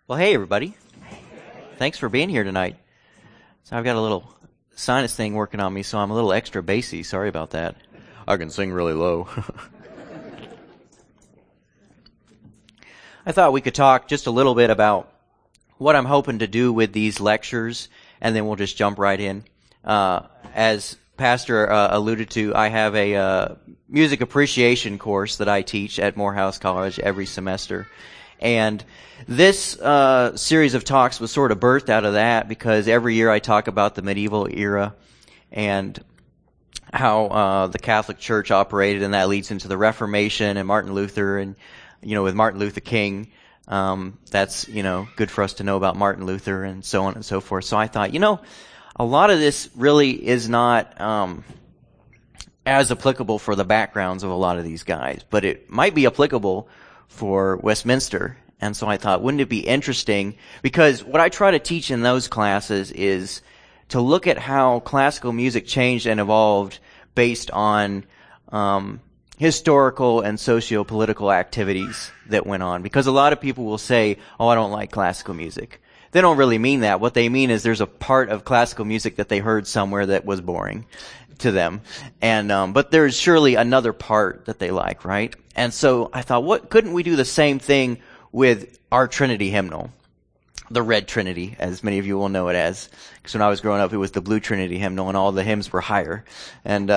Well, hey, everybody. Thanks for being here tonight. So I've got a little sinus thing working on me, so I'm a little extra bassy. Sorry about that. I can sing really low. I thought we could talk just a little bit about what I'm hoping to do with these lectures, and then we'll just jump right in. As Pastor alluded to, I have a music appreciation course that I teach at Morehouse College every semester. And this series of talks was sort of birthed out of that because every year I talk about the medieval era and how the Catholic Church operated, and that leads into the Reformation and Martin Luther, and with Martin Luther King, that's good for us to know about Martin Luther and so on and so forth. So I thought, a lot of this really is not as applicable for the backgrounds of a lot of these guys, but it might be applicable for Westminster. And so I thought, wouldn't it be interesting? Because what I try to teach in those classes is to look at how classical music changed and evolved based on historical and socio-political activities that went on. Because a lot of people will say, oh, I don't like classical music. They don't really mean that. What they mean is there's a part of classical music that they heard somewhere that was boring to them. And but there's surely another part that they like, right? And so I thought, couldn't we do the same thing with our Trinity hymnal? The Red Trinity, as many of you will know it as. Because when I was growing up, it was the Blue Trinity hymnal, and all the hymns were higher. And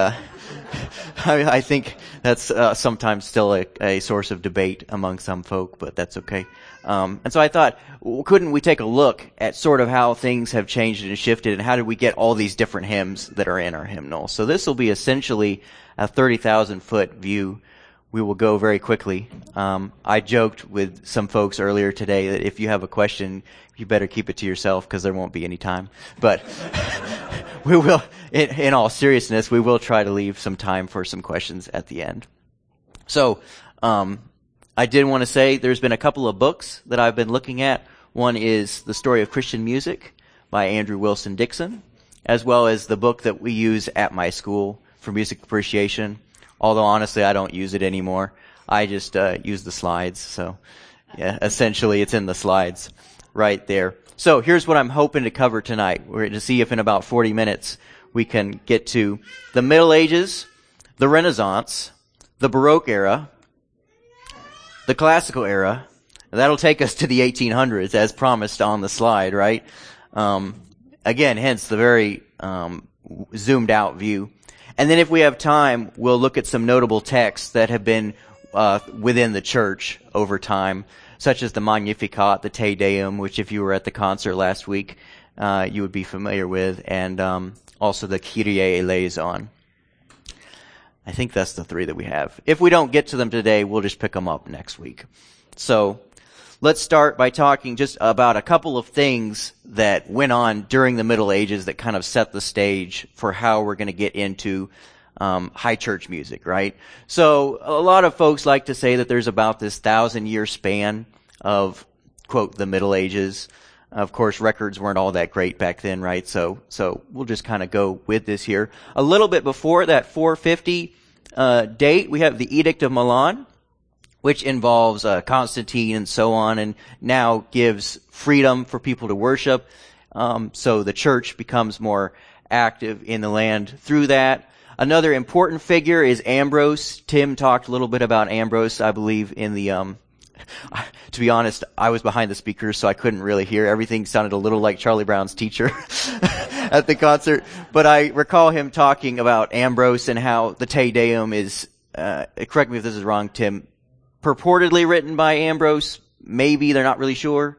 I think that's sometimes still a source of debate among some folk, but that's okay. And so I thought, couldn't we take a look at sort of how things have changed and shifted, and how did we get all these different hymns that are in our hymnal? So this will be essentially a 30,000-foot view. We will go very quickly. I joked with some folks earlier today that if you have a question, you better keep it to yourself because there won't be any time. But we will, in all seriousness, we will try to leave some time for some questions at the end. So, I did want to say there's been a couple of books that I've been looking at. One is The Story of Christian Music by Andrew Wilson Dixon, as well as the book that we use at my school for music appreciation. Although honestly, I don't use it anymore. I just use the slides. So, yeah, essentially it's in the slides right there. So here's what I'm hoping to cover tonight. We're going to see if in about 40 minutes we can get to the Middle Ages, the Renaissance, the Baroque era, the Classical era. That'll take us to the 1800s as promised on the slide, right? Again, hence the very zoomed out view. And then if we have time, we'll look at some notable texts that have been within the church over time, such as the Magnificat, the Te Deum, which if you were at the concert last week, you would be familiar with, and also the Kyrie eleison. I think that's the three that we have. If we don't get to them today, we'll just pick them up next week. So let's start by talking just about a couple of things that went on during the Middle Ages that kind of set the stage for how we're going to get into high church music, right? So a lot of folks like to say that there's about this 1,000-year span of, quote, the Middle Ages. Of course, records weren't all that great back then, right? So we'll just kind of go with this here. A little bit before that 450 date, we have the Edict of Milan, which involves Constantine and so on, and now gives freedom for people to worship. So the church becomes more active in the land through that. Another important figure is Ambrose. Tim talked a little bit about Ambrose, I believe, in the to be honest, I was behind the speakers, so I couldn't really hear. Everything sounded a little like Charlie Brown's teacher at the concert. But I recall him talking about Ambrose and how the Te Deum is, correct me if this is wrong, Tim, purportedly written by Ambrose. Maybe, they're not really sure.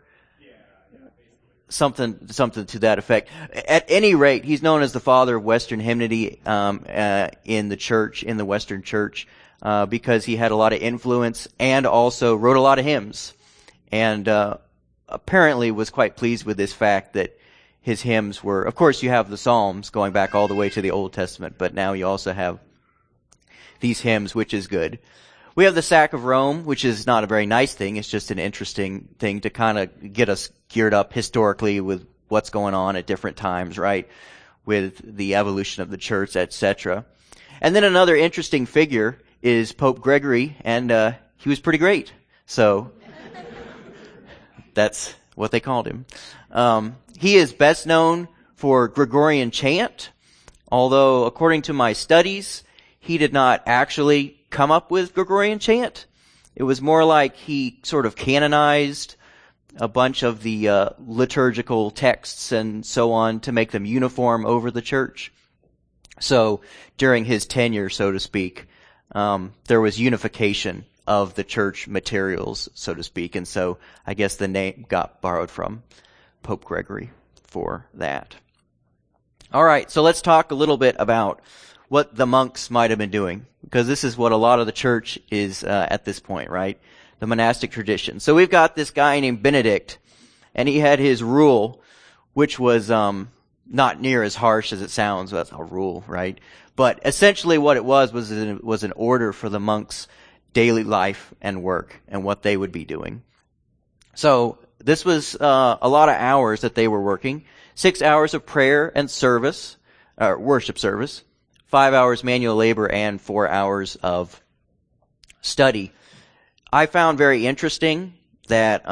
Something to that effect. At any rate, he's known as the father of Western hymnody in the church, in the Western church, because he had a lot of influence and also wrote a lot of hymns. And apparently was quite pleased with this fact that his hymns were, of course you have the Psalms going back all the way to the Old Testament, but now you also have these hymns, which is good. We have the sack of Rome, which is not a very nice thing. It's just an interesting thing to kind of get us geared up historically with what's going on at different times, right? With the evolution of the church, etc. And then another interesting figure is Pope Gregory, and he was pretty great. So that's what they called him. He is best known for Gregorian chant, although according to my studies, he did not actually come up with Gregorian chant. It was more like he sort of canonized a bunch of the liturgical texts and so on to make them uniform over the church. So during his tenure, so to speak, there was unification of the church materials, so to speak, and so I guess the name got borrowed from Pope Gregory for that. All right, so let's talk a little bit about what the monks might have been doing, because this is what a lot of the church is at this point, right? The monastic tradition. So we've got this guy named Benedict, and he had his rule, which was not near as harsh as it sounds. That's a rule, right? But essentially what it was an order for the monks' daily life and work and what they would be doing. So this was a lot of hours that they were working. 6 hours of prayer and service, worship service, 5 hours manual labor, and 4 hours of study. I found very interesting that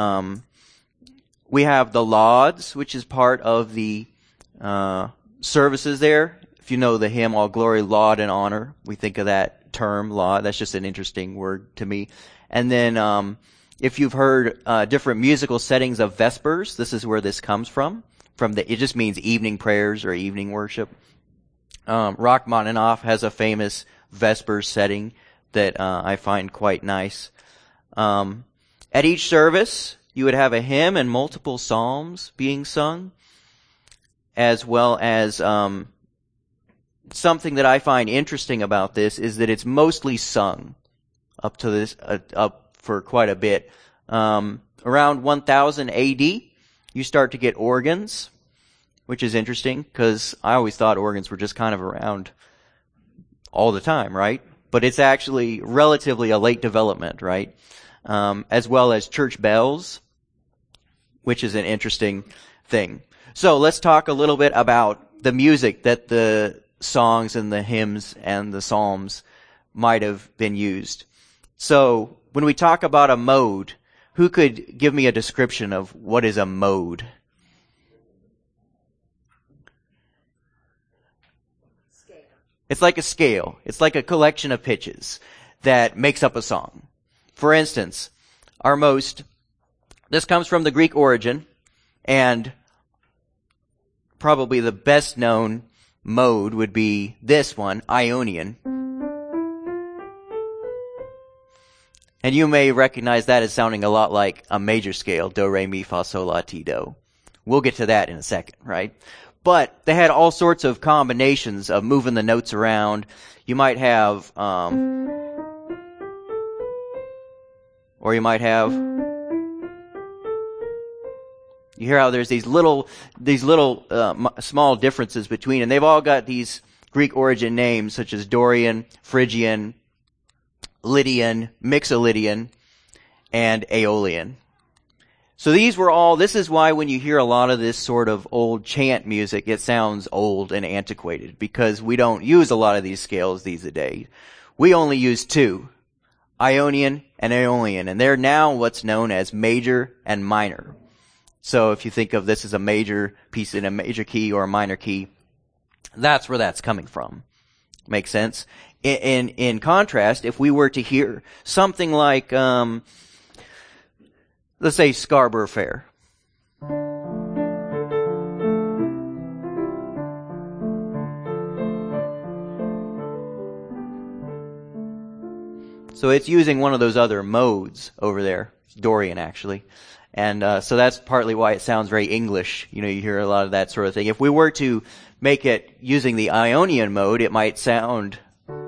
we have the lauds, which is part of the services there. If you know the hymn, All Glory, Laud, and Honor, we think of that term, laud. That's just an interesting word to me. And then if you've heard different musical settings of Vespers, this is where this comes from. It just means evening prayers or evening worship. Rachmaninoff has a famous Vespers setting that I find quite nice. At each service, you would have a hymn and multiple psalms being sung, as well as something that I find interesting about this is that it's mostly sung up for quite a bit. Around 1000 AD, you start to get organs, which is interesting because I always thought organs were just kind of around all the time, right? But it's actually relatively a late development, right? As well as church bells, which is an interesting thing. So let's talk a little bit about the music that the songs and the hymns and the psalms might have been used. So when we talk about a mode, who could give me a description of what is a mode? Scale. It's like a scale. It's like a collection of pitches that makes up a song. For instance, this comes from the Greek origin, and probably the best known mode would be this one, Ionian. And you may recognize that as sounding a lot like a major scale, do, re, mi, fa, sol, la, ti, do. We'll get to that in a second, right? But they had all sorts of combinations of moving the notes around. You might have, or you might have, you hear how there's these little small differences between, and they've all got these Greek origin names such as Dorian, Phrygian, Lydian, Mixolydian, and Aeolian. So this is why when you hear a lot of this sort of old chant music, it sounds old and antiquated, because we don't use a lot of these scales these days. We only use two, Ionian and Aeolian, and they're now what's known as major and minor. So if you think of this as a major piece in a major key or a minor key, that's where that's coming from. Makes sense? In contrast, if we were to hear something like, let's say Scarborough Fair. So it's using one of those other modes over there, Dorian actually. And so that's partly why it sounds very English. You hear a lot of that sort of thing. If we were to make it using the Ionian mode, it might sound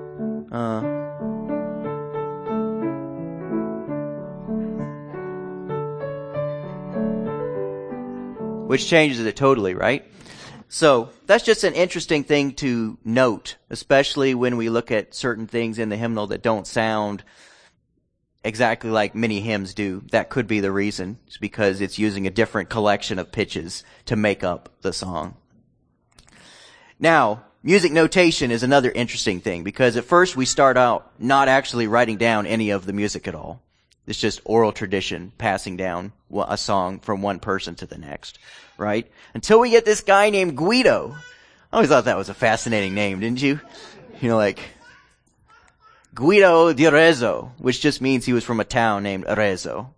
which changes it totally, right? So that's just an interesting thing to note, especially when we look at certain things in the hymnal that don't sound exactly like many hymns do. That could be the reason. It's because it's using a different collection of pitches to make up the song. Now, music notation is another interesting thing, because at first we start out not actually writing down any of the music at all. It's just oral tradition passing down a song from one person to the next, right? Until we get this guy named Guido. I always thought that was a fascinating name, didn't you? You know, like Guido di Arezzo, which just means he was from a town named Arezzo.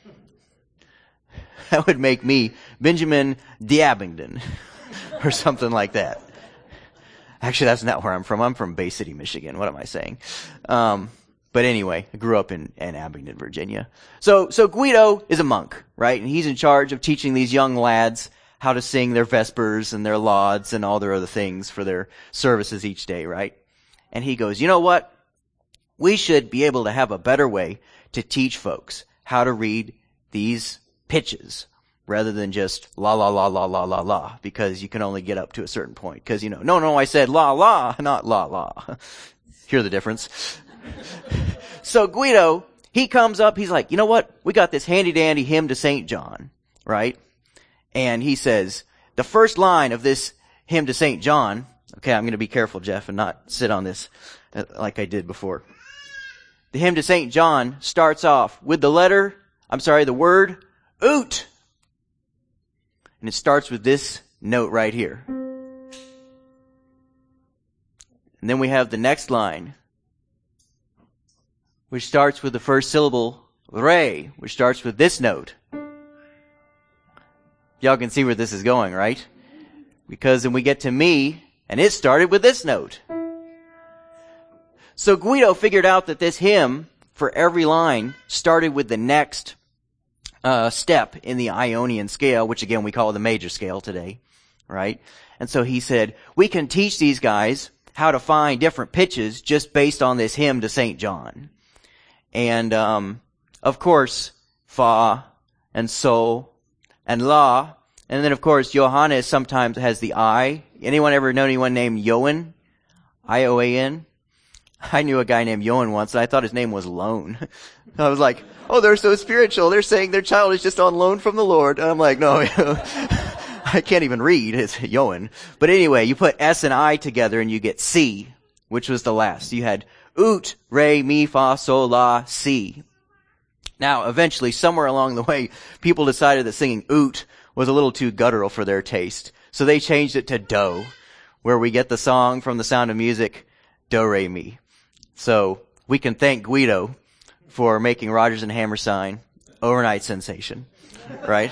That would make me Benjamin di Abingdon or something like that. Actually, that's not where I'm from. I'm from Bay City, Michigan. What am I saying? But anyway, I grew up in Abingdon, Virginia. So Guido is a monk, right? And he's in charge of teaching these young lads how to sing their vespers and their lauds and all their other things for their services each day, right? And he goes, you know what? We should be able to have a better way to teach folks how to read these pitches rather than just la la la la la la la, because you can only get up to a certain point. Because, no, I said la la, not la la. Hear the difference? So Guido, he comes up, he's like, you know what? We got this handy dandy hymn to St. John, right? And he says, the first line of this hymn to St. John, okay, I'm going to be careful, Jeff, and not sit on this like I did before. The hymn to St. John starts off with the word oot. And it starts with this note right here. And then we have the next line, which starts with the first syllable, re, which starts with this note. Y'all can see where this is going, right? Because then we get to me, and it started with this note. So Guido figured out that this hymn, for every line, started with the next step in the Ionian scale, which again we call the major scale today, right? And so he said, we can teach these guys how to find different pitches just based on this hymn to St. John. And of course, fa and sol and la, and then of course Johannes sometimes has the I. Anyone ever know anyone named Ioan? I-O-A-N? I knew a guy named Ioan once, and I thought his name was Loan. I was like, oh, they're so spiritual. They're saying their child is just on loan from the Lord. And I'm like, no, I can't even read. It's Ioan. But anyway, you put S and I together and you get C, which was the last. You had oot, re, mi, fa, sol, la, si. Now, eventually, somewhere along the way, people decided that singing oot was a little too guttural for their taste. So they changed it to do, where we get the song from The Sound of Music, do, re, mi. So we can thank Guido for making Rodgers and Hammerstein overnight sensation, right?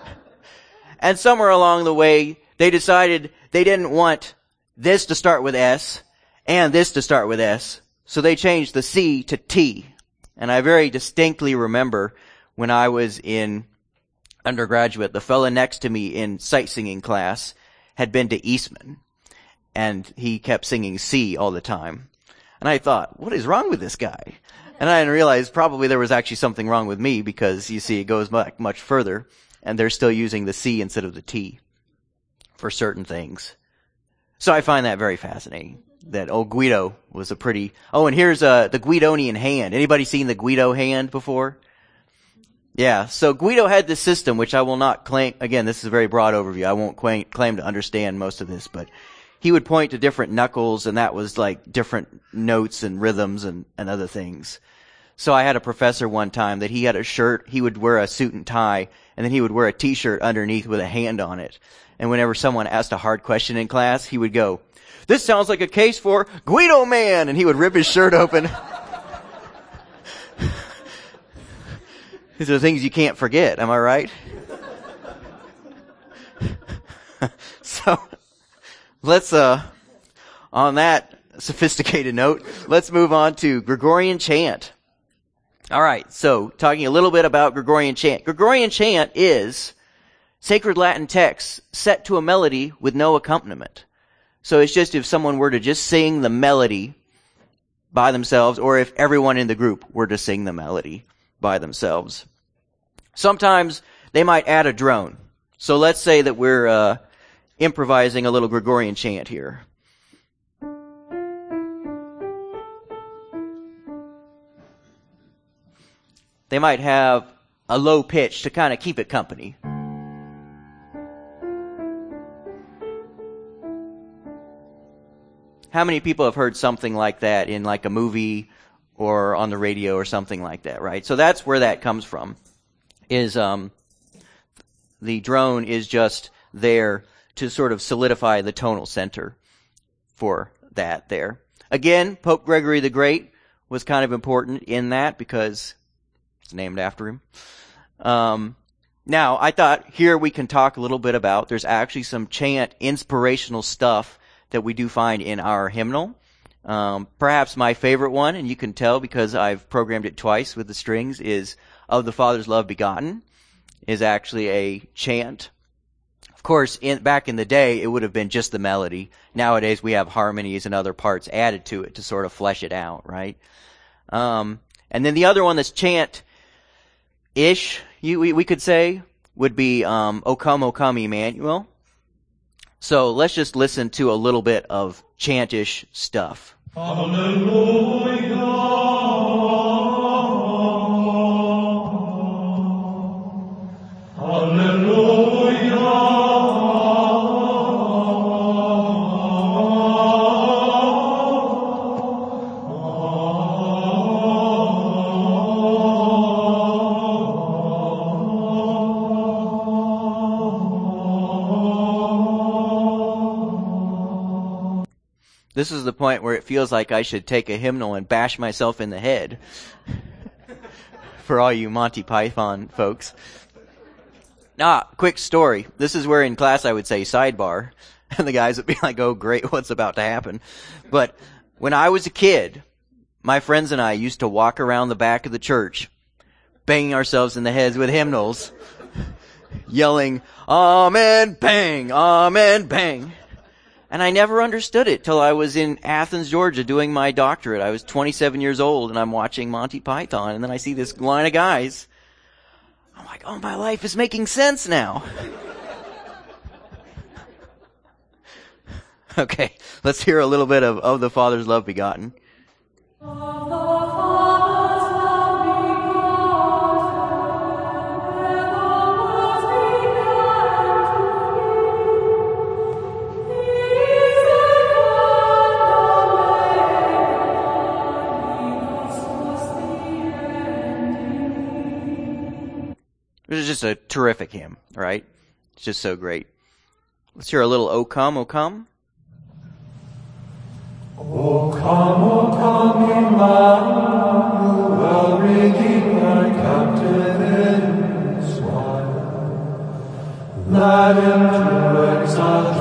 And somewhere along the way, they decided they didn't want this to start with S and this to start with S. So they changed the C to T. And I very distinctly remember when I was in undergraduate, the fella next to me in sight singing class had been to Eastman. And he kept singing C all the time. And I thought, what is wrong with this guy? And I didn't realize probably there was actually something wrong with me, because you see it goes much further and they're still using the C instead of the T for certain things. So I find that very fascinating that old Guido was a pretty... Oh, and here's the Guidonian hand. Anybody seen the Guido hand before? Yeah, so Guido had this system, which I will not claim... Again, this is a very broad overview. I won't claim to understand most of this, but he would point to different knuckles, and that was like different notes and rhythms and other things. So I had a professor one time that he had a shirt, he would wear a suit and tie, and then he would wear a t-shirt underneath with a hand on it. And whenever someone asked a hard question in class, he would go, "This sounds like a case for Guido Man," and he would rip his shirt open. These are the things you can't forget, am I right? So, let's, on that sophisticated note, let's move on to Gregorian chant. Alright, so talking a little bit about Gregorian chant. Gregorian chant is sacred Latin texts set to a melody with no accompaniment. So it's just if someone were to just sing the melody by themselves, or if everyone in the group were to sing the melody by themselves. Sometimes they might add a drone. So let's say that we're improvising a little Gregorian chant here. They might have a low pitch to kind of keep it company. How many people have heard something like that in like a movie or on the radio or something like that, right? So that's where that comes from, is the drone is just there to sort of solidify the tonal center for that there. Again, Pope Gregory the Great was kind of important in that because it's named after him. Now, I thought here we can talk a little bit about, there's actually some chant inspirational stuff that we do find in our hymnal. Perhaps my favorite one, and you can tell because I've programmed it twice with the strings, is Of the Father's Love Begotten, is actually a chant. Of course, back in the day, it would have been just the melody. Nowadays, we have harmonies and other parts added to it to sort of flesh it out, right? And then the other one that's chant-ish, we could say, would be O Come, Emmanuel. So let's just listen to a little bit of chant-ish stuff. Hallelujah. This is the point where it feels like I should take a hymnal and bash myself in the head. For all you Monty Python folks. Quick story. This is where in class I would say sidebar. And the guys would be like, oh great, what's about to happen? But when I was a kid, my friends and I used to walk around the back of the church, banging ourselves in the heads with hymnals, yelling, Amen, bang, Amen, bang. And I never understood it till I was in Athens, Georgia doing my doctorate. I was 27 years old and I'm watching Monty Python and then I see this line of guys. I'm like, oh, my life is making sense now. Okay, let's hear a little bit of the Father's Love Begotten. This is just a terrific hymn, right? It's just so great. Let's hear a little O Come, O Come. O come, Emmanuel, redeem thy captive Israel. Let into exile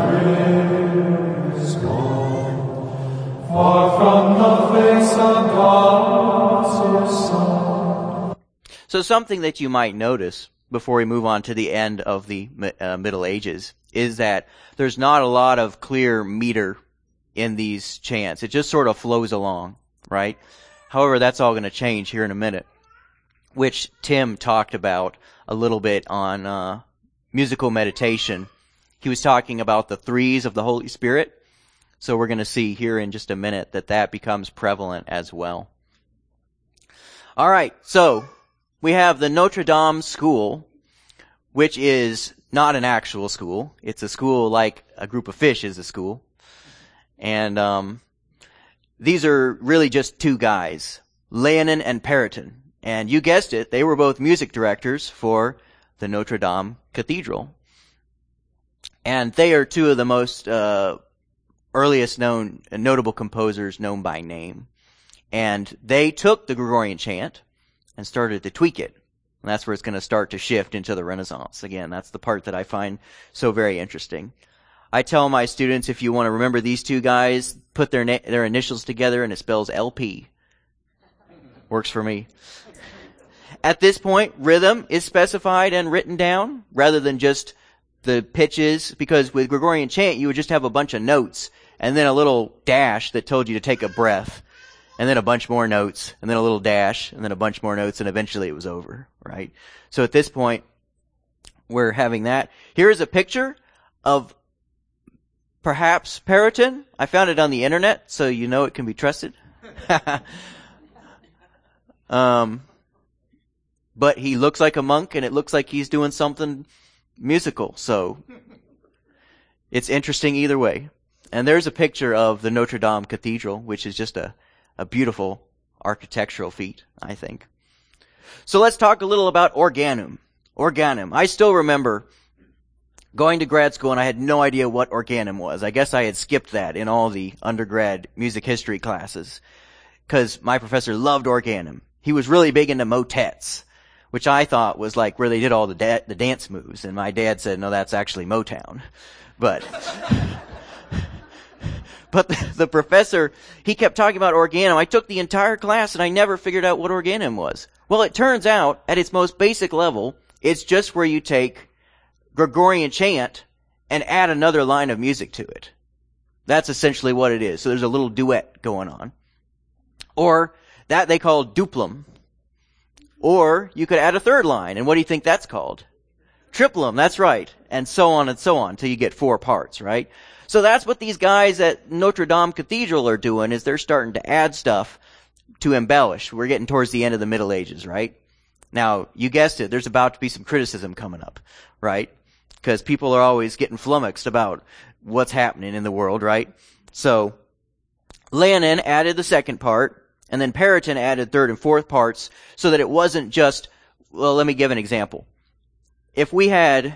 dreams gone, far from the face of God's Son. So something that you might notice before we move on to the end of the Middle Ages is that there's not a lot of clear meter in these chants. It just sort of flows along, right? However, that's all going to change here in a minute, which Tim talked about a little bit on musical meditation. He was talking about the threes of the Holy Spirit. So we're going to see here in just a minute that becomes prevalent as well. All right, so we have the Notre Dame School, which is not an actual school. It's a school like a group of fish is a school. And these are really just two guys, Léonin and Periton. And you guessed it, they were both music directors for the Notre Dame Cathedral. And they are two of the most earliest known notable composers known by name. And they took the Gregorian chant and started to tweak it. And that's where it's going to start to shift into the Renaissance. Again, that's the part that I find so very interesting. I tell my students, if you want to remember these two guys, put their initials together and it spells LP. Works for me. At this point, rhythm is specified and written down rather than just the pitches, because with Gregorian chant, you would just have a bunch of notes and then a little dash that told you to take a breath, and then a bunch more notes, and then a little dash, and then a bunch more notes, and eventually it was over, right? So at this point, we're having that. Here is a picture of perhaps Periton. I found it on the internet, so you know it can be trusted. But he looks like a monk, and it looks like he's doing something musical, so it's interesting either way. And there's a picture of the Notre Dame Cathedral, which is just a beautiful architectural feat, I think. So let's talk a little about organum. Organum. I still remember going to grad school and I had no idea what organum was. I guess I had skipped that in all the undergrad music history classes because my professor loved organum. He was really big into motets, which I thought was like where they did all the dance moves. And my dad said, no, that's actually Motown. But the professor, he kept talking about organum. I took the entire class and I never figured out what organum was. Well, it turns out at its most basic level, it's just where you take Gregorian chant and add another line of music to it. That's essentially what it is. So there's a little duet going on. Or that they call duplum. Or you could add a third line. And what do you think that's called? Triplum. That's right. And so on until you get 4 parts, right? So that's what these guys at Notre Dame Cathedral are doing, is they're starting to add stuff to embellish. We're getting towards the end of the Middle Ages, right? Now, you guessed it, there's about to be some criticism coming up, right? Because people are always getting flummoxed about what's happening in the world, right? So, Leonin added the second part, and then Periton added third and fourth parts, so that it wasn't just, well, let me give an example. If we had,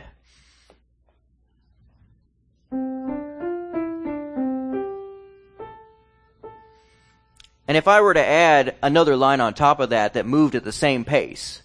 and if I were to add another line on top of that moved at the same pace,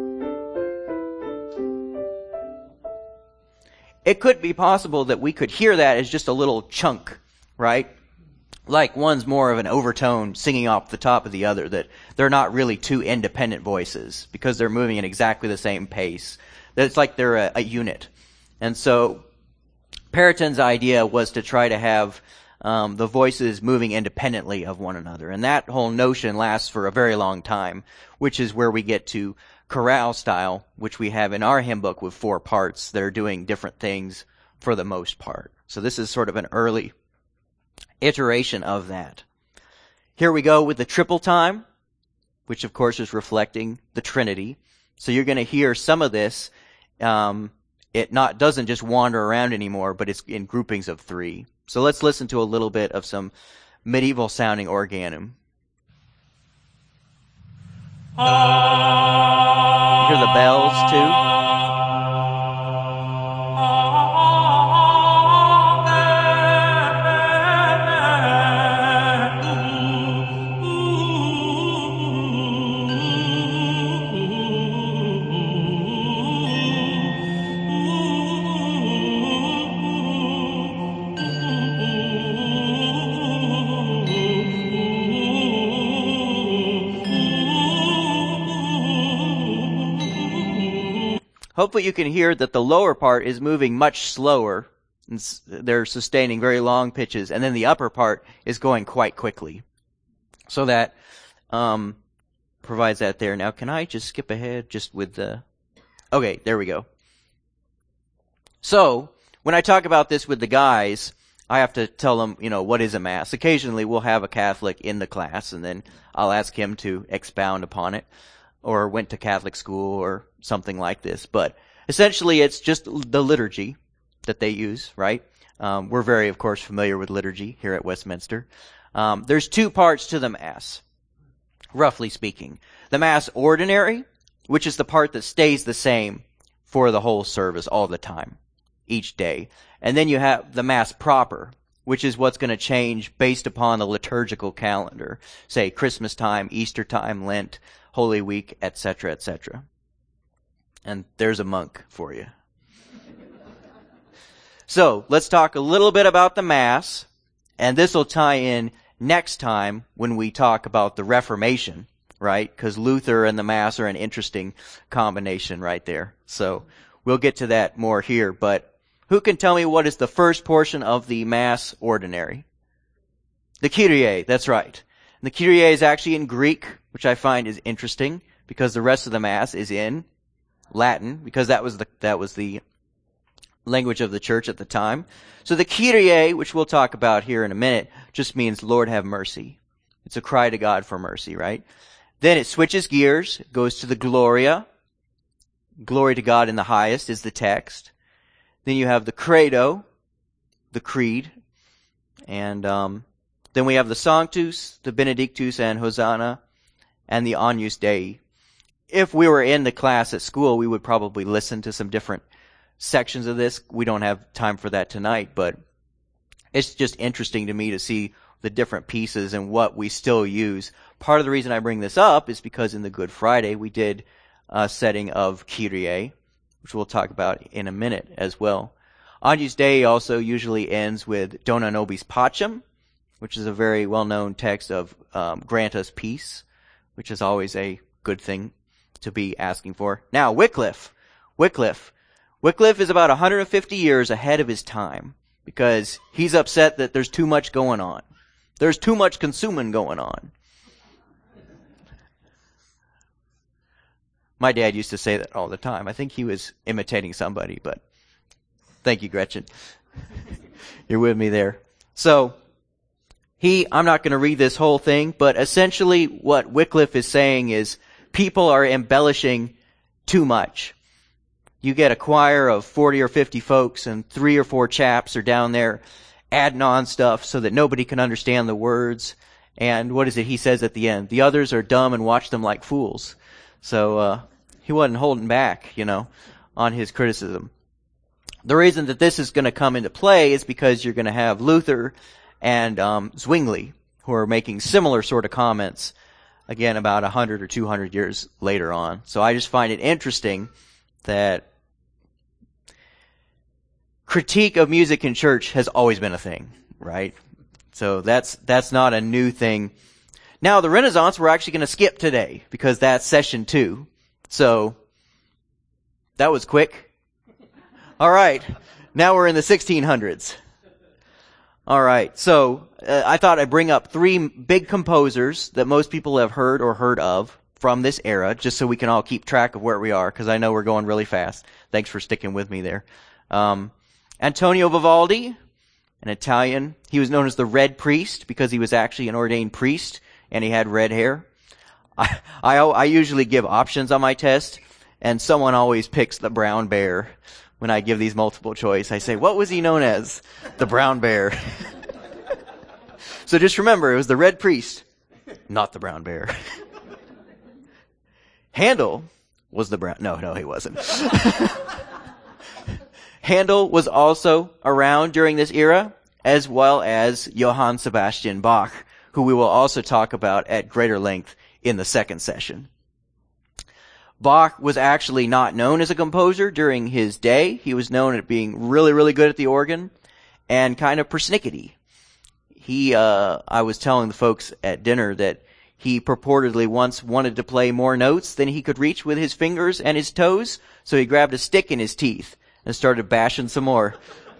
it could be possible that we could hear that as just a little chunk, right? Like one's more of an overtone singing off the top of the other, that they're not really two independent voices because they're moving at exactly the same pace. That it's like they're a unit. And so Periton's idea was to try to have the voices moving independently of one another. And that whole notion lasts for a very long time, which is where we get to chorale style, which we have in our hymn book with 4 parts that are doing different things for the most part. So this is sort of an early iteration of that. Here we go with the triple time, which of course is reflecting the Trinity. So you're going to hear some of this. It doesn't just wander around anymore, but it's in groupings of 3. So let's listen to a little bit of some medieval sounding organum. You hear the bells too? Hopefully you can hear that the lower part is moving much slower. They're sustaining very long pitches, and then the upper part is going quite quickly. So that provides that there. Now, can I just skip ahead just with the... Okay, there we go. So, when I talk about this with the guys, I have to tell them, what is a Mass. Occasionally we'll have a Catholic in the class, and then I'll ask him to expound upon it, or went to Catholic school, or something like this. But essentially it's just the liturgy that they use, right? We're very, of course, familiar with liturgy here at Westminster. There's 2 parts to the Mass, roughly speaking. The Mass ordinary, which is the part that stays the same for the whole service all the time, each day. And then you have the Mass proper, which is what's going to change based upon the liturgical calendar. Say Christmas time, Easter time, Lent, Holy Week, etc., etc. And there's a monk for you. So, let's talk a little bit about the Mass, and this will tie in next time when we talk about the Reformation, right? Because Luther and the Mass are an interesting combination right there. So, we'll get to that more here, but who can tell me what is the first portion of the Mass ordinary? The Kyrie, that's right. And the Kyrie is actually in Greek, which I find is interesting, because the rest of the Mass is in Latin, because that was the language of the church at the time. So the Kyrie, which we'll talk about here in a minute, just means Lord have mercy. It's a cry to God for mercy, right? Then it switches gears, goes to the Gloria. Glory to God in the highest is the text. Then you have the Credo, the Creed, and then we have the Sanctus, the Benedictus, and Hosanna. and the Agnus Dei. If we were in the class at school, we would probably listen to some different sections of this. We don't have time for that tonight, but it's just interesting to me to see the different pieces and what we still use. Part of the reason I bring this up is because in the Good Friday, we did a setting of Kyrie, which we'll talk about in a minute as well. Agnus Dei also usually ends with Dona Nobis Pacem, which is a very well-known text of grant us peace, which is always a good thing to be asking for. Now, Wycliffe is about 150 years ahead of his time because he's upset that there's too much going on. There's too much consuming going on. My dad used to say that all the time. I think he was imitating somebody, but thank you, Gretchen. You're with me there. So, I'm not going to read this whole thing, but essentially what Wycliffe is saying is people are embellishing too much. You get a choir of 40 or 50 folks and 3 or 4 chaps are down there adding on stuff so that nobody can understand the words. And what is it he says at the end? The others are dumb and watch them like fools. So, he wasn't holding back, on his criticism. The reason that this is going to come into play is because you're going to have Luther and Zwingli, who are making similar sort of comments, again, about 100 or 200 years later on. So I just find it interesting that critique of music in church has always been a thing, right? So that's not a new thing. Now, the Renaissance we're actually going to skip today, because that's session 2. So, that was quick. All right. Now we're in the 1600s. All right. So, I thought I'd bring up 3 big composers that most people have heard or heard of from this era, just so we can all keep track of where we are, because I know we're going really fast. Thanks for sticking with me there. Antonio Vivaldi, an Italian. He was known as the Red Priest because he was actually an ordained priest and he had red hair. I usually give options on my test, and someone always picks the Brown Bear. When I give these multiple choice, I say, what was he known as? The Brown Bear. So just remember, it was the Red Priest, not the Brown Bear. Handel was the Brown... No, he wasn't. Handel was also around during this era, as well as Johann Sebastian Bach, who we will also talk about at greater length in the second session. Bach was actually not known as a composer during his day. He was known at being really, really good at the organ and kind of persnickety. I was telling the folks at dinner that he purportedly once wanted to play more notes than he could reach with his fingers and his toes, so he grabbed a stick in his teeth and started bashing some more.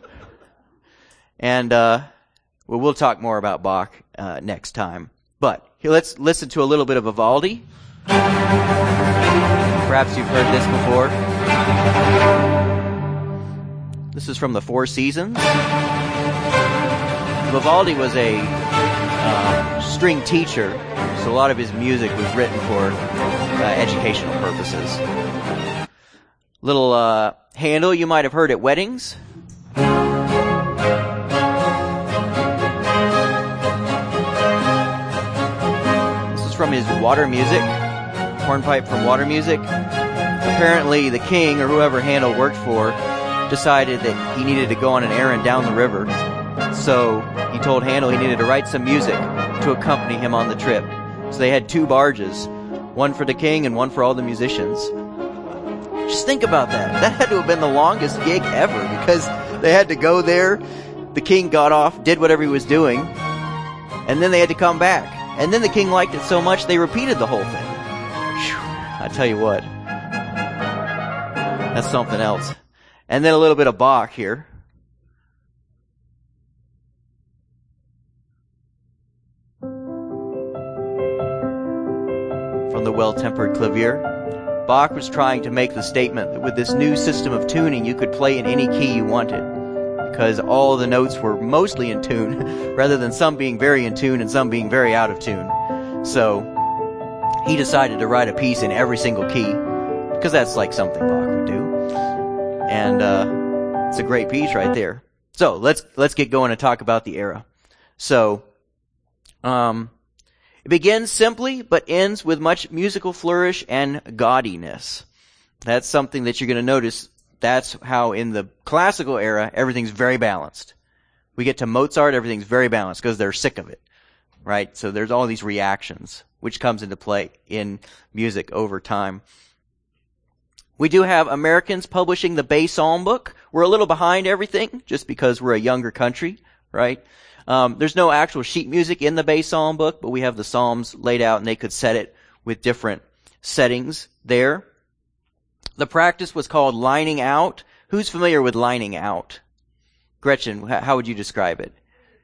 And, we'll talk more about Bach next time. But let's listen to a little bit of Vivaldi. Perhaps you've heard this before. This is from the Four Seasons. Vivaldi was a string teacher, so a lot of his music was written for educational purposes. Little Handel you might have heard at weddings. This is from his Water Music, hornpipe from Water Music. Apparently the king, or whoever Handel worked for, decided that he needed to go on an errand down the river. So he told Handel he needed to write some music to accompany him on the trip. So they had 2 barges, one for the king and one for all the musicians. Just think about that. That had to have been the longest gig ever, because they had to go there, the king got off, did whatever he was doing, and then they had to come back. And then the king liked it so much they repeated the whole thing. Whew, I tell you what, that's something else. And then a little bit of Bach here. From the Well-Tempered Clavier. Bach was trying to make the statement that with this new system of tuning, you could play in any key you wanted, because all the notes were mostly in tune, rather than some being very in tune and some being very out of tune. So he decided to write a piece in every single key, because that's like something Bach would do. And it's a great piece right there. So let's get going and talk about the era. So It begins simply, but ends with much musical flourish and gaudiness. That's something that you're going to notice. That's how in the classical era, everything's very balanced. We get to Mozart, everything's very balanced because they're sick of it, right? So there's all these reactions, which comes into play in music over time. We do have Americans publishing the Bay Psalm book. We're a little behind everything just because we're a younger country, right? There's no actual sheet music in the Bay Psalm book, but we have the Psalms laid out and they could set it with different settings there. The practice was called lining out. Who's familiar with lining out? Gretchen, how would you describe it?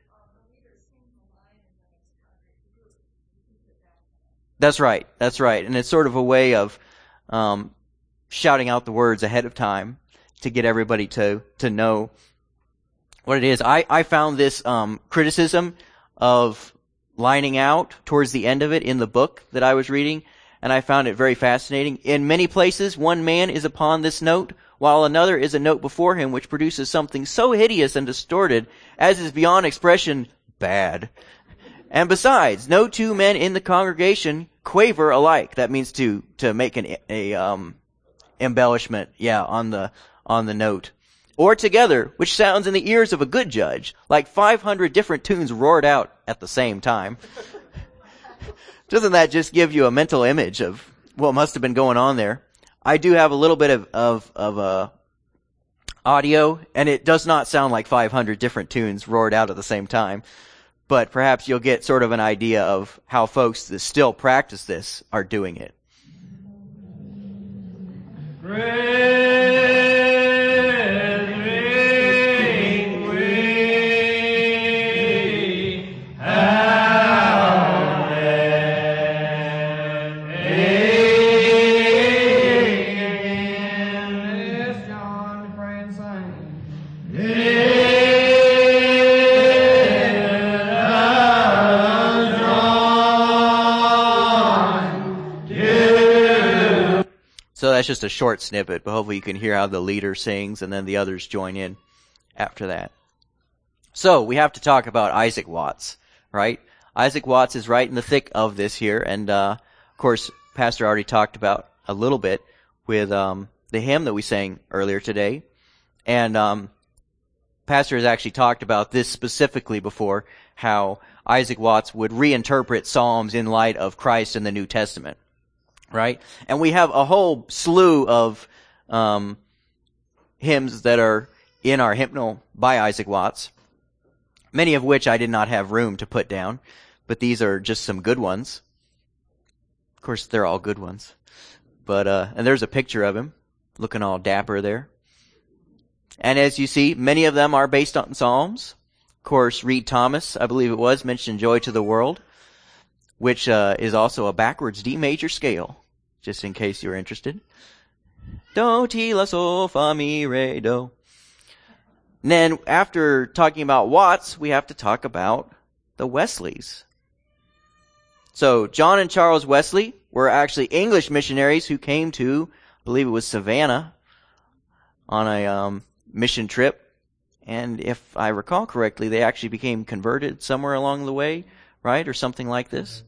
That's right. That's right. And it's sort of a way of shouting out the words ahead of time to get everybody to know what it is. I found this criticism of lining out towards the end of it in the book that I was reading, and I found it very fascinating. In many places, one man is upon this note, while another is a note before him, which produces something so hideous and distorted as is beyond expression bad. And besides, no two men in the congregation quaver alike. That means to make an embellishment, on the note. Or together, which sounds in the ears of a good judge, like 500 different tunes roared out at the same time. Doesn't that just give you a mental image of what must have been going on there? I do have a little bit of audio, and it does not sound like 500 different tunes roared out at the same time. But perhaps you'll get sort of an idea of how folks that still practice this are doing it. So that's just a short snippet, but hopefully you can hear how the leader sings and then the others join in after that. So we have to talk about Isaac Watts, right? Isaac Watts is right in the thick of this here, and of course, Pastor already talked about a little bit with the hymn that we sang earlier today, and Pastor has actually talked about this specifically before, how Isaac Watts would reinterpret Psalms in light of Christ in the New Testament. Right? And we have a whole slew of hymns that are in our hymnal by Isaac Watts, many of which I did not have room to put down, but these are just some good ones. Of course, they're all good ones. But and there's a picture of him, looking all dapper there. And as you see, many of them are based on Psalms. Of course, Reed Thomas, I believe it was, mentioned Joy to the World, which is also a backwards D major scale, just in case you're interested. Do, ti, la, sol, fa, mi, re, do. And then after talking about Watts, we have to talk about the Wesleys. So John and Charles Wesley were actually English missionaries who came to, I believe it was Savannah, on a mission trip. And if I recall correctly, they actually became converted somewhere along the way, right? Or something like this.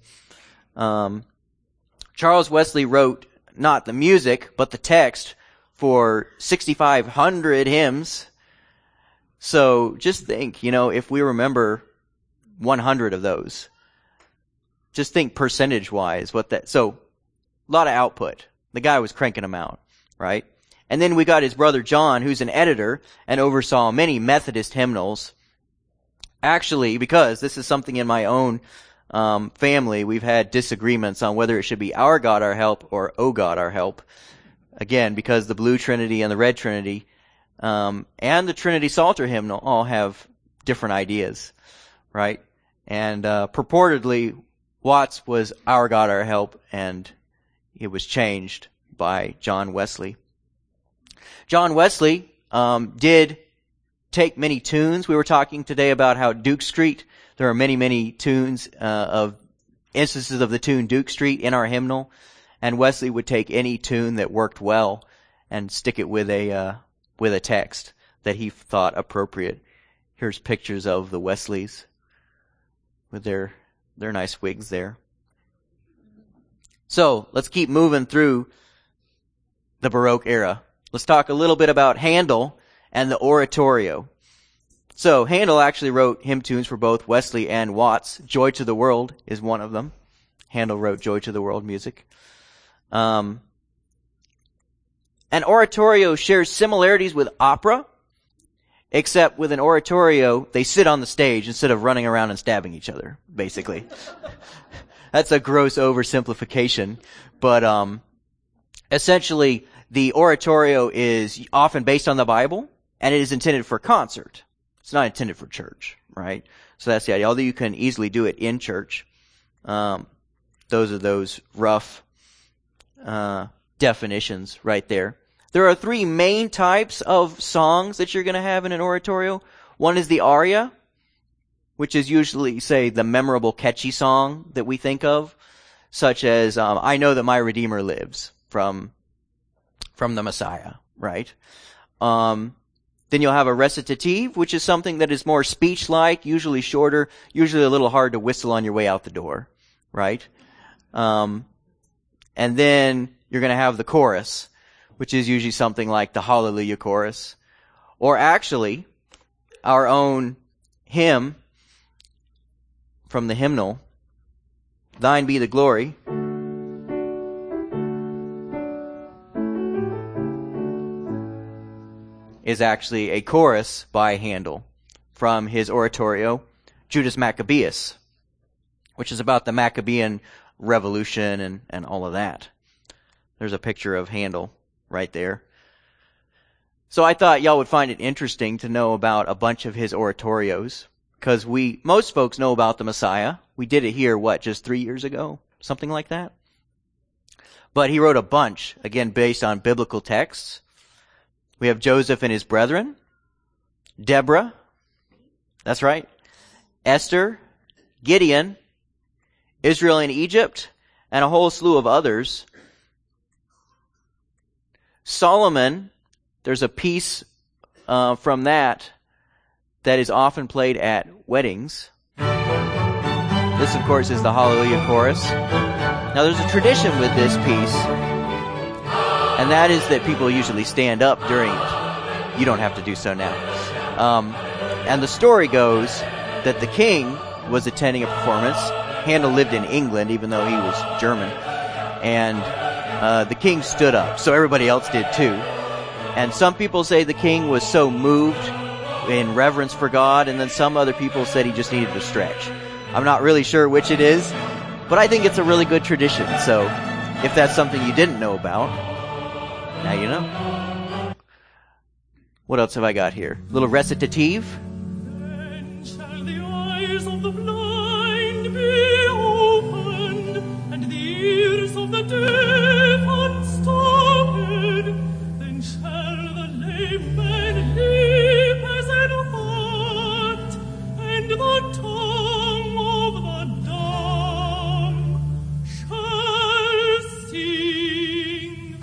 Charles Wesley wrote not the music, but the text for 6,500 hymns. So just think, if we remember 100 of those, just think percentage-wise so a lot of output. The guy was cranking them out, right? And then we got his brother John, who's an editor and oversaw many Methodist hymnals. Actually, because this is something in my own family, we've had disagreements on whether it should be Our God, Our Help or O God, Our Help. Again, because the Blue Trinity and the Red Trinity and the Trinity Psalter hymnal all have different ideas, right? And purportedly, Watts was Our God, Our Help, and it was changed by John Wesley. John Wesley did take many tunes. We were talking today about how Duke Street, there are many, many tunes of instances of the tune Duke Street in our hymnal, and Wesley would take any tune that worked well and stick it with a text that he thought appropriate. Here's pictures of the Wesleys with their nice wigs there. So let's keep moving through the Baroque era. Let's talk a little bit about Handel and the oratorio. So Handel actually wrote hymn tunes for both Wesley and Watts. Joy to the World is one of them. Handel wrote Joy to the World music. And oratorio shares similarities with opera, except with an oratorio, they sit on the stage instead of running around and stabbing each other, basically. That's a gross oversimplification, but essentially the oratorio is often based on the Bible, and it is intended for concert. It's not intended for church, right? So that's the idea. Although you can easily do it in church, those are those rough definitions right there. There are three main types of songs that you're going to have in an oratorio. One is the aria, which is usually, say, the memorable, catchy song that we think of, such as I Know That My Redeemer Lives from the Messiah, right? Then you'll have a recitative, which is something that is more speech-like, usually shorter, usually a little hard to whistle on your way out the door, right? And then you're going to have the chorus, which is usually something like the Hallelujah chorus. Or actually, our own hymn from the hymnal, Thine Be the Glory, is actually a chorus by Handel from his oratorio, Judas Maccabeus, which is about the Maccabean revolution and all of that. There's a picture of Handel right there. So I thought y'all would find it interesting to know about a bunch of his oratorios, because most folks know about the Messiah. We did it here, just 3 years ago? Something like that. But he wrote a bunch, again, based on biblical texts. We have Joseph and his brethren, Deborah, that's right, Esther, Gideon, Israel in Egypt, and a whole slew of others. Solomon, there's a piece from that is often played at weddings. This, of course, is the Hallelujah chorus. Now, there's a tradition with this piece, and that is that people usually stand up during it. You don't have to do so now. And the story goes that the king was attending a performance. Handel lived in England, even though he was German. And the king stood up, so everybody else did too. And some people say the king was so moved in reverence for God, and then some other people said he just needed to stretch. I'm not really sure which it is, but I think it's a really good tradition. So if that's something you didn't know about, now you know. What else have I got here? Little recitative. Then shall the eyes of the blind be opened, and the ears of the deaf unstopped. Then shall the lame man leap as an hart, and the tongue of the dumb shall sing.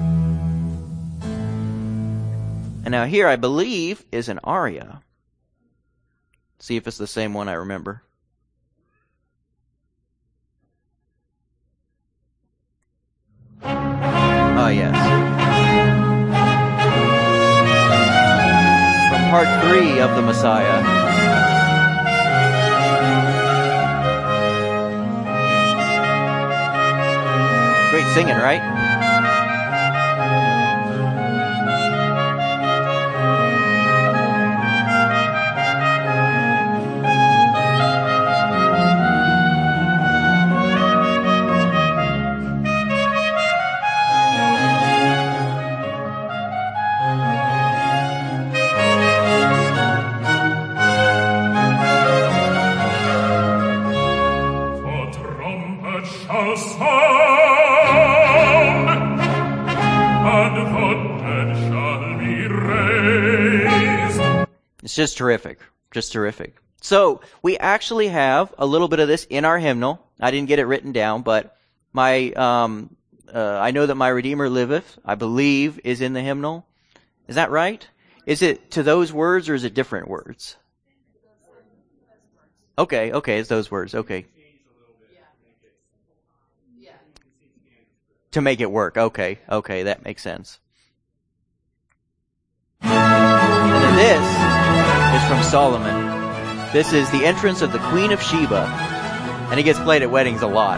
And now here, I believe, is an aria. See if it's the same one I remember. Oh, yes. From part 3 of the Messiah. Great singing, right? It's just terrific. Just terrific. So, we actually have a little bit of this in our hymnal. I didn't get it written down, but I Know That My Redeemer Liveth, I believe, is in the hymnal. Is that right? Is it to those words, or is it different words? Okay, it's those words. Okay. To make it work. Okay, that makes sense. And then this is from Solomon. This is the entrance of the Queen of Sheba, and it gets played at weddings a lot.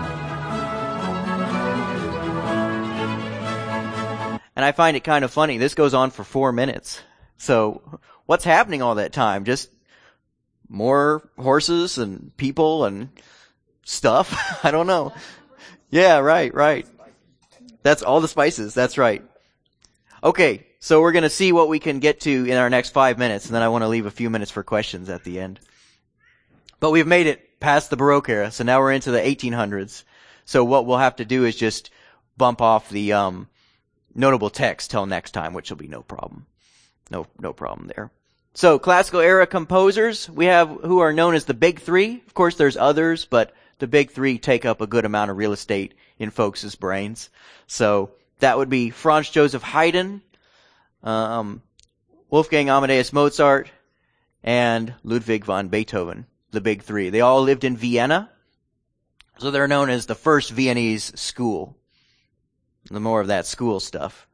And I find it kind of funny. This goes on for 4 minutes. So what's happening all that time? Just more horses and people and stuff? I don't know. Yeah, right. That's all the spices. That's right. Okay, so we're going to see what we can get to in our next 5 minutes, and then I want to leave a few minutes for questions at the end. But we've made it past the Baroque era, so now we're into the 1800s. So what we'll have to do is just bump off the notable text till next time, which will be no problem. No problem there. So classical era composers, we have who are known as the Big Three. Of course, there's others, but the Big Three take up a good amount of real estate in folks' brains. So that would be Franz Joseph Haydn, Wolfgang Amadeus Mozart, and Ludwig van Beethoven, the Big Three. They all lived in Vienna, so they're known as the first Viennese school. The more of that school stuff.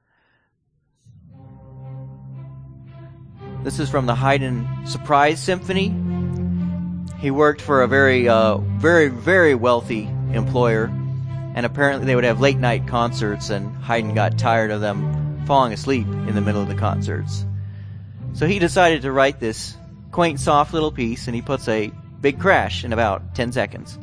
This is from the Haydn Surprise Symphony. He worked for a very, very wealthy employer, and apparently they would have late night concerts, and Haydn got tired of them falling asleep in the middle of the concerts. So he decided to write this quaint, soft little piece, and he puts a big crash in about 10 seconds.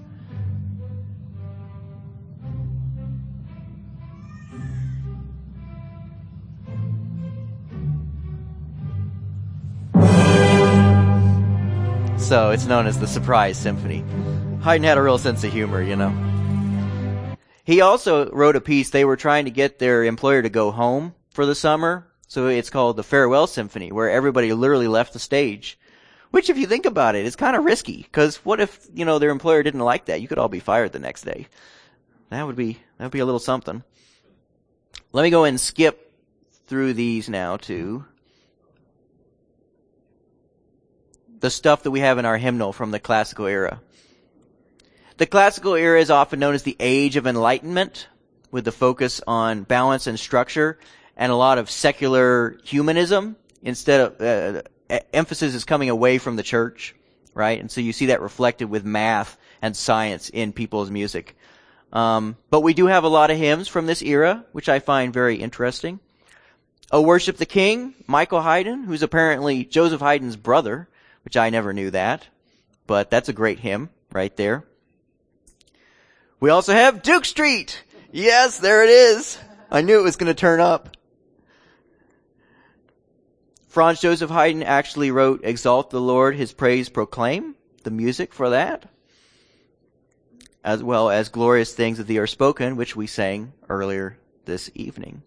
So it's known as the Surprise Symphony. Haydn had a real sense of humor, you know. He also wrote a piece. They were trying to get their employer to go home for the summer, so it's called the Farewell Symphony, where everybody literally left the stage. Which, if you think about it, is kind of risky, because what if, their employer didn't like that? You could all be fired the next day. That would be a little something. Let me go and skip through these now to the stuff that we have in our hymnal from the classical era. The classical era is often known as the Age of Enlightenment, with the focus on balance and structure and a lot of secular humanism. Instead of emphasis is coming away from the church, right? And so you see that reflected with math and science in people's music. But we do have a lot of hymns from this era, which I find very interesting. O Worship the King, Michael Haydn, who's apparently Joseph Haydn's brother, which I never knew that, but that's a great hymn right there. We also have Duke Street. Yes, there it is. I knew it was going to turn up. Franz Joseph Haydn actually wrote Exalt the Lord, His praise proclaim, the music for that, as well as Glorious Things that Thee Are Spoken, which we sang earlier this evening.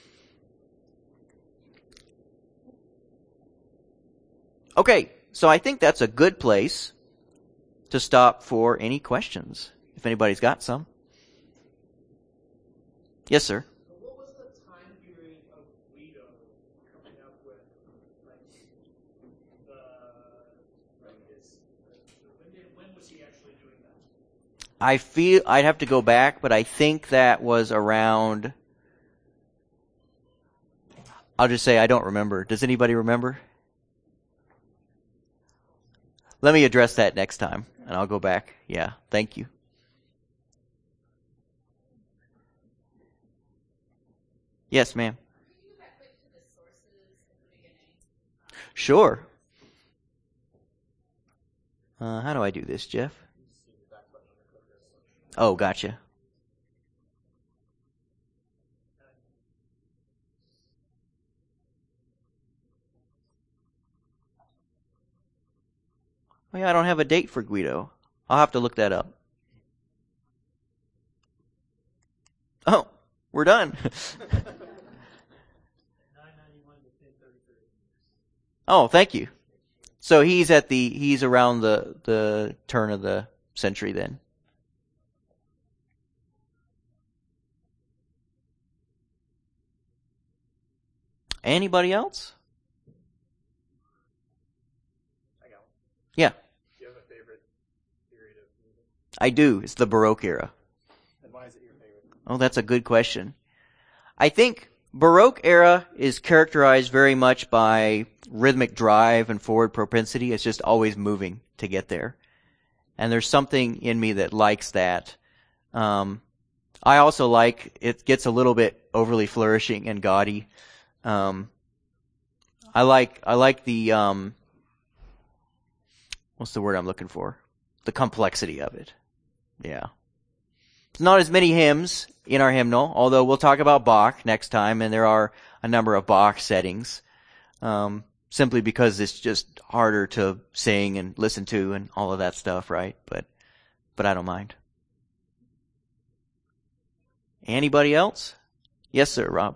Okay, so I think that's a good place to stop for any questions, if anybody's got some. Yes, sir. What was the time period of Guido coming up with, when was he actually doing that? I feel I'd have to go back, but I think that was around, I'll just say I don't remember. Does anybody remember? Let me address that next time, and I'll go back. Yeah, thank you. Yes, ma'am. Can you go back quick to the sources at the beginning? Sure. How do I do this, Jeff? Oh, gotcha. Oh, yeah, I don't have a date for Guido. I'll have to look that up. Oh, we're done. 991 to 1033. Oh, thank you. So he's around the turn of the century then. Anybody else? I got one. Yeah, Do you have a favorite period of music? I do. It's the Baroque era. And why is it your favorite? Oh, that's a good question. I think Baroque era is characterized very much by rhythmic drive and forward propensity. It's just always moving to get there. And there's something in me that likes that. I also like, it gets a little bit overly flourishing and gaudy. I like the, what's the word I'm looking for? The complexity of it. Yeah. Not as many hymns in our hymnal, although we'll talk about Bach next time, and there are a number of Bach settings, simply because it's just harder to sing and listen to and all of that stuff, right? But I don't mind. Anybody else? Yes, sir, Rob.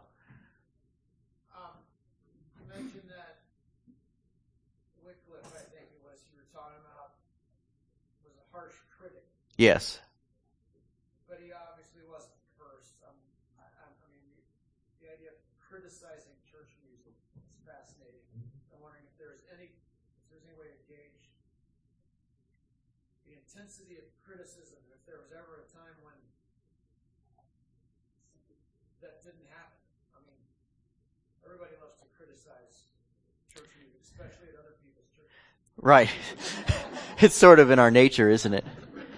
You mentioned that Wycliffe, I think it was, you were talking about, was a harsh critic. Yes. But he obviously wasn't first. I mean, the idea of criticizing church music is fascinating. I'm wondering if there's any way to gauge the intensity of criticism, if there was ever a time when that didn't happen. I mean, everybody loves to criticize church music, especially at other people's churches. Right. It's sort of in our nature, isn't it?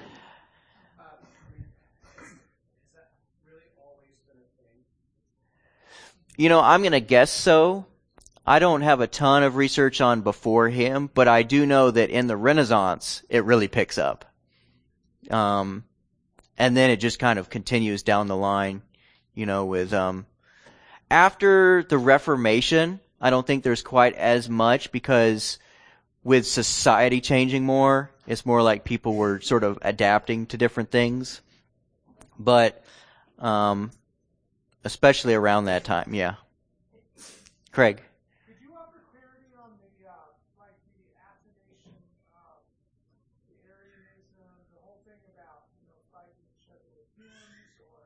Has that really always been a thing? You know, I'm going to guess so. I don't have a ton of research on before him, but I do know that in the Renaissance, it really picks up. And then it just kind of continues down the line, you know, with, after the Reformation, I don't think there's quite as much, because with society changing more, it's more like people were sort of adapting to different things. But, especially around that time, yeah. Craig. Could you offer clarity on the affirmation of the Arianism, the whole thing about, fighting each other with hymns, or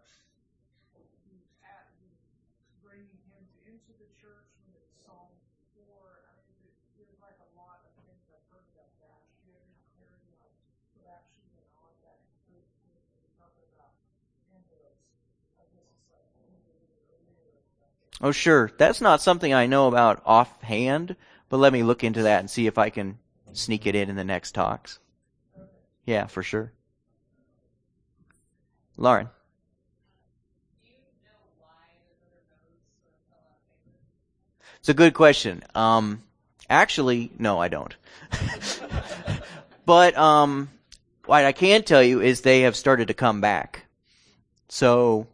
bringing hymns into the church when it's Psalm 4? I mean, there's like a lot of things I've heard about that. Do you have any clarity on what actually went on that includes when we talk about hymns? I guess it's like earlier. Oh, sure. That's not something I know about offhand, but let me look into that and see if I can sneak it in the next talks. Yeah, for sure. Lauren. Do you know why those other modes sort of fell out of favor? It's a good question. Actually, no, I don't. But, what I can tell you is they have started to come back. So,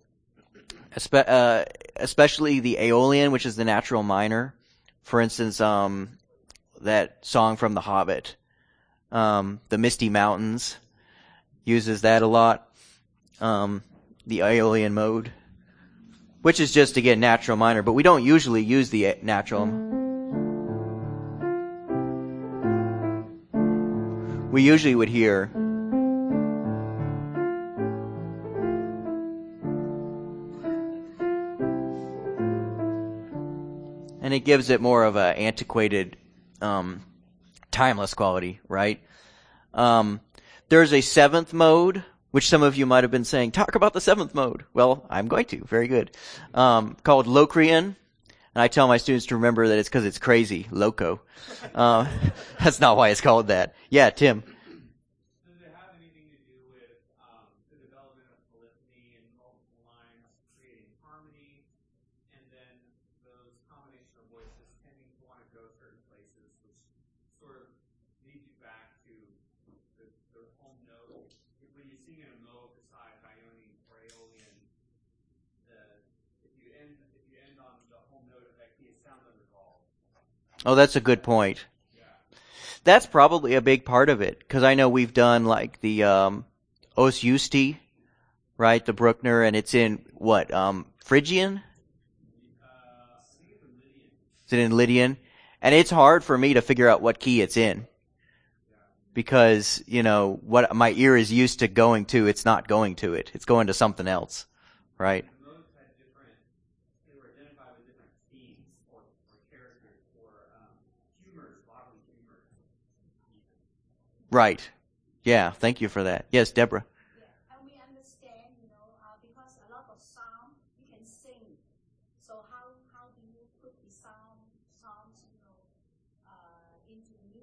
especially the Aeolian, which is the natural minor. For instance, that song from The Hobbit, The Misty Mountains, uses that a lot. The Aeolian mode, which is just, again, natural minor, but we don't usually use the natural. We usually would hear. And it gives it more of a antiquated, timeless quality, right? There's a seventh mode, which some of you might have been saying, talk about the seventh mode. Well, I'm going to. Very good. Called Locrian. And I tell my students to remember that it's because it's crazy. Loco. That's not why it's called that. Yeah, Tim. Does it have anything to do with the development of polyphony and multiple lines creating harmony, and then those combination of voices tending to want to go certain places, which sort of leads you back to the home note? When you sing in a mode beside Ionian or Aeolian, if you end on the home note of that key, it sounds unresolved. Oh, that's a good point. That's probably a big part of it, because I know we've done like the Os Justi, right? The Bruckner, and it's in what? Phrygian? Is it in Lydian? And it's hard for me to figure out what key it's in, because what my ear is used to going to, it's not going to it. It's going to something else, right? They were identified with different themes or characters or humors, bodily humors. Right. Yeah, thank you for that. Yes, Deborah. Yeah, and we understand, because a lot of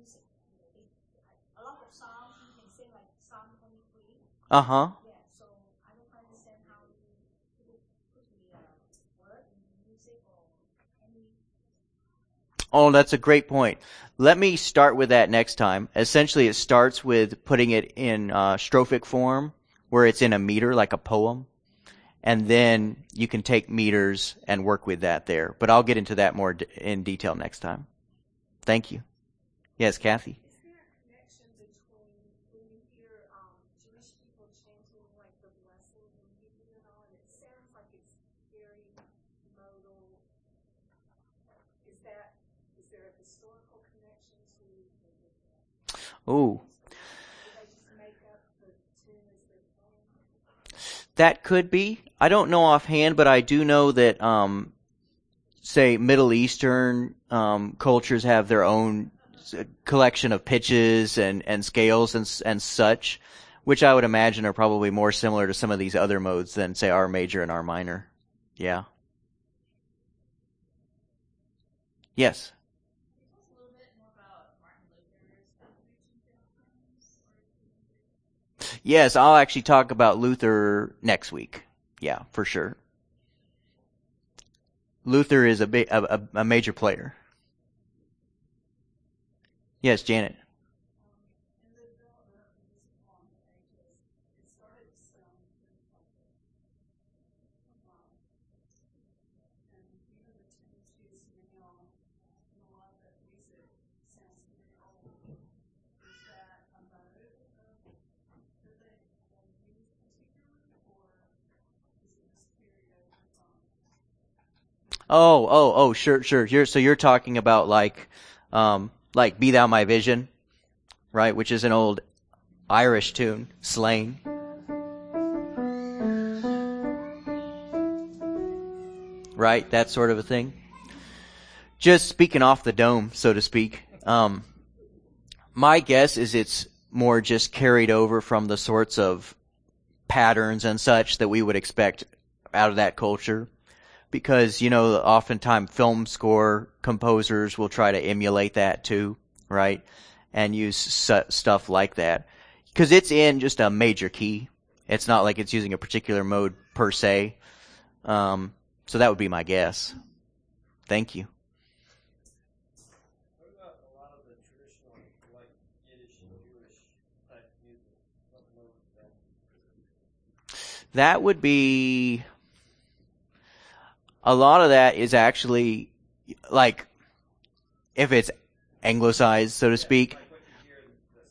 music. A lot of songs you can sing like Psalm 23. Uh-huh. Yeah, so I don't understand how you put the word in music or any. Oh, that's a great point. Let me start with that next time. Essentially, it starts with putting it in strophic form, where it's in a meter, like a poem. And then you can take meters and work with that there. But I'll get into that more in detail next time. Thank you. Yes, Kathy? Is there a connection between when you hear Jewish people chanting like the blessings in Hebrew and all, and it sounds like it's very modal? Is there a historical connection to? Ooh. Do they just make up the tune as they're playing? That could be. I don't know offhand, but I do know that, say, Middle Eastern cultures have their own collection of pitches and scales and such, which I would imagine are probably more similar to some of these other modes than, say, R major and R minor. Yeah. Yes. Can you tell us a little bit more about Martin Luther's contributions to Yes, I'll actually talk about Luther next week. Yeah, for sure. Luther is a major player. Yes, Janet. In the development of the music along the ages, it started to sound and even the tunes used now in a lot of that music sounds very old. Is that a mode that they use particularly, or is it just carried over from? Sure. So you're talking about like Be Thou My Vision, right? Which is an old Irish tune, Slain. Right? That sort of a thing. Just speaking off the dome, so to speak. My guess is it's more just carried over from the sorts of patterns and such that we would expect out of that culture. Because, oftentimes film score composers will try to emulate that too, right? And use stuff like that. Because it's in just a major key. It's not like it's using a particular mode per se. So that would be my guess. Thank you. What about a lot of the traditional, like Yiddish and Jewish type music? What mode is that? That would be... A lot of that is actually, like, if it's anglicized, so to speak. Like what you hear in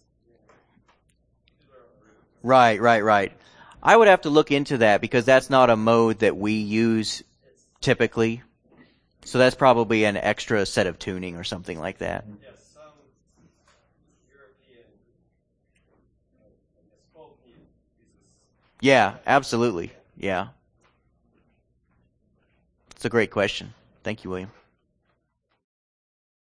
this, Right. I would have to look into that because that's not a mode that we use typically. So that's probably an extra set of tuning or something like that. yes, some European, I guess, folk music uses. Yeah, absolutely. Yeah. It's a great question. Thank you, William.